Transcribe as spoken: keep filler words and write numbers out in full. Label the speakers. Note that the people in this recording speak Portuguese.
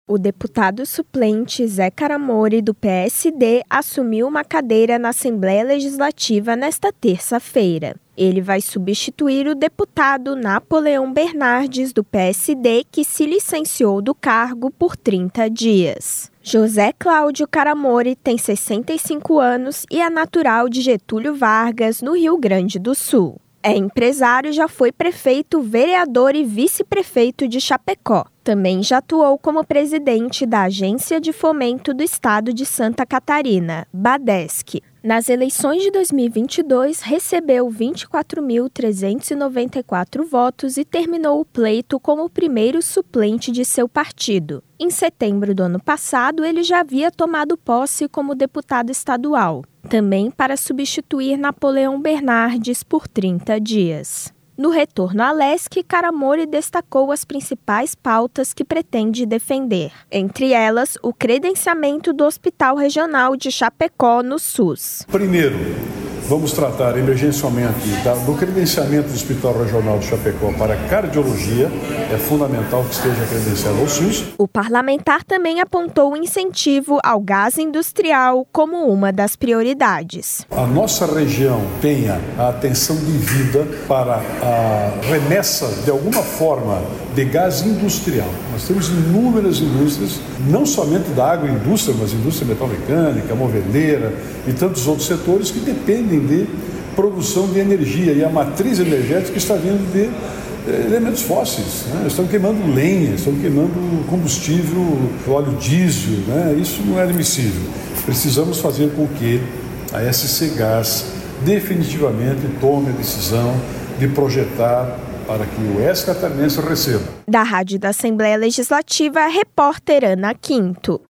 Speaker 1: O deputado suplente Zé Caramori, do P S D, assumiu uma cadeira na Assembleia Legislativa nesta terça-feira. Ele vai substituir o deputado Napoleão Bernardes, do P S D, que se licenciou do cargo por trinta dias. José Cláudio Caramori tem sessenta e cinco anos e é natural de Getúlio Vargas, no Rio Grande do Sul. É empresário e já foi prefeito, vereador e vice-prefeito de Chapecó. Também já atuou como presidente da Agência de Fomento do Estado de Santa Catarina, Badesc. Nas eleições de dois mil e vinte e dois, recebeu vinte e quatro mil trezentos e noventa e quatro votos e terminou o pleito como o primeiro suplente de seu partido. Em setembro do ano passado, ele já havia tomado posse como deputado estadual, também para substituir Napoleão Bernardes por trinta dias. No retorno à Lesc, Caramori destacou as principais pautas que pretende defender. Entre elas, o credenciamento do Hospital Regional de Chapecó no SUS.
Speaker 2: Primeiro, vamos tratar emergencialmente do credenciamento do Hospital Regional de Chapecó para cardiologia. É fundamental que esteja credenciado ao SUS.
Speaker 1: O parlamentar também apontou o incentivo ao gás industrial como uma das prioridades.
Speaker 2: A nossa região tenha a atenção devida para a remessa, de alguma forma, de gás industrial. Nós temos inúmeras indústrias, não somente da agroindústria, mas indústria metalmecânica, moveleira e tantos outros setores que dependem de produção de energia, e a matriz energética está vindo de elementos fósseis, né? Estão queimando lenha, estão queimando combustível, óleo diesel, né? Isso não é admissível. Precisamos fazer com que a S C Gás definitivamente tome a decisão de projetar para que o oeste catarinense receba.
Speaker 1: Da Rádio da Assembleia Legislativa, repórter Ana Quinto.